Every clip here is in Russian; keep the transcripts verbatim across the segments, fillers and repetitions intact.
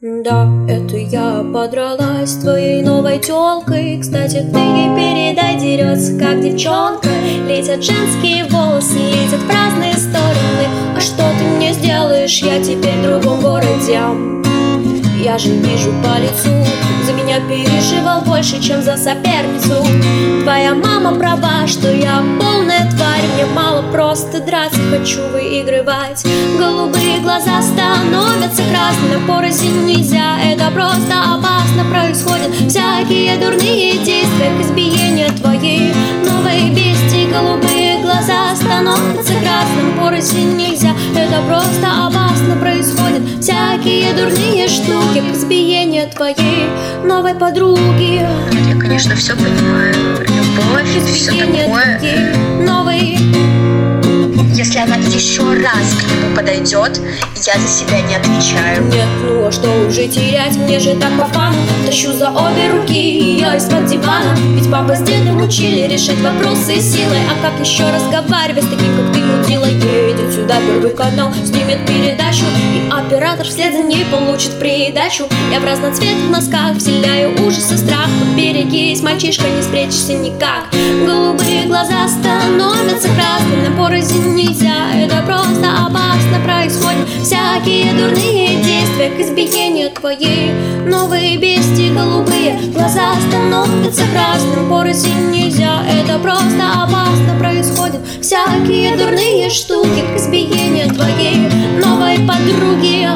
Да, это я подралась с твоей новой тёлкой. Кстати, ты ей передай, дерется как девчонка. Летят женские волосы, летят в разные стороны. А что ты мне сделаешь, я теперь в другом городе. Я же вижу по лицу, за меня переживал больше, чем за соперницу. Твоя мама права, что я полная тварь. Мне мало просто драться, хочу выигрывать. Голубые глаза становятся красными, на порознь нельзя, это просто опасно. Происходят всякие дурные действия к избиению твоей новой бести. Голубые глаза становятся красным, порознь нельзя, это просто опасно. Происходят всякие дурные штуки к избиению твоей новой подруги. Нет, я, конечно, все понимаю. Любовь и все такое. Новой. Если она еще раз к нему подойдет, я за себя не отвечаю. Нет, ну а что уже терять, мне же так по фану. Тащу за обе руки ее из-под дивана. Ведь папа с дедом учили решать вопросы силой. А как еще разговаривать с таким, как ты, мудила? Едет сюда Первый канал, снимет передачу, и оператор вслед за ней получит придачу. Я в разноцветных носках вселяю ужас и страх. Поберегись, мальчишка, не спрячешься никак. Голубые глаза становятся красными, на порознь нельзя, это просто опасно. Происходят всякие дурные действия к избиению твоей новой бести. Голубые глаза становятся красным, порознь нельзя, это просто опасно. Происходят всякие дурные штуки к избиению твоей новой подруги.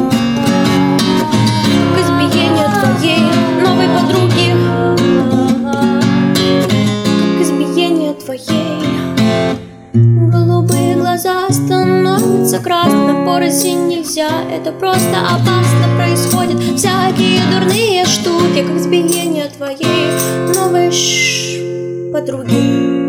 К избиению твоей новой подруги. К избиению твоей. Голубые глаза становятся красными, порознь нельзя, это просто опасно. Происходят всякие дурные штуки к избиению твоей новой ш подруги.